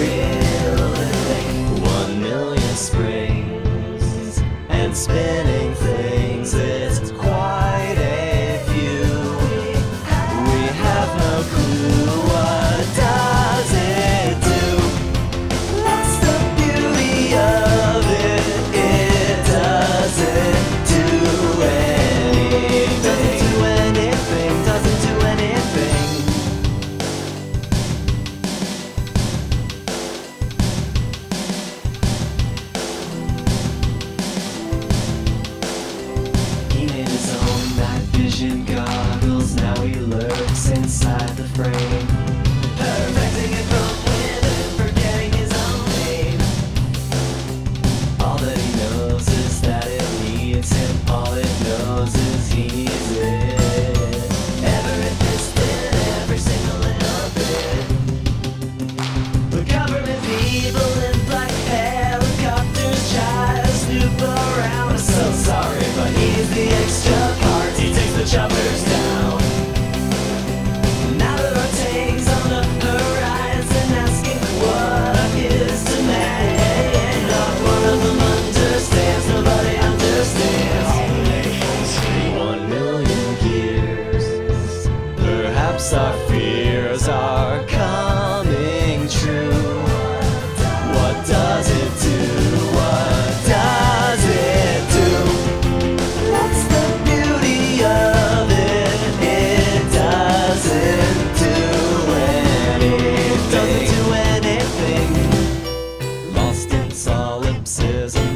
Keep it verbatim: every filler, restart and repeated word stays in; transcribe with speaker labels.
Speaker 1: thrilling. One million springs and spinning things, it's quite a few. We have no clue, what does it do? That's the beauty of it, it doesn't do anything. Doesn't do anything, doesn't do anything. He made his own night vision goggles, now he lurks inside the frame, perfecting it from within, forgetting his own name. All that he knows is that it needs him, all it knows is he needs it. Every piston, every single little bit. The government people in black helicopters try to snoop around. I'm so sorry, but he's the extra part. He takes the choppers down. Now that Ortega's on the horizon, asking what is demand. Not one of them understands, nobody understands. One million years, perhaps our fears are coming true. What does it do? What does it do? That's the beauty of it, it doesn't do anything. Doesn't do anything. Lost in solipsism,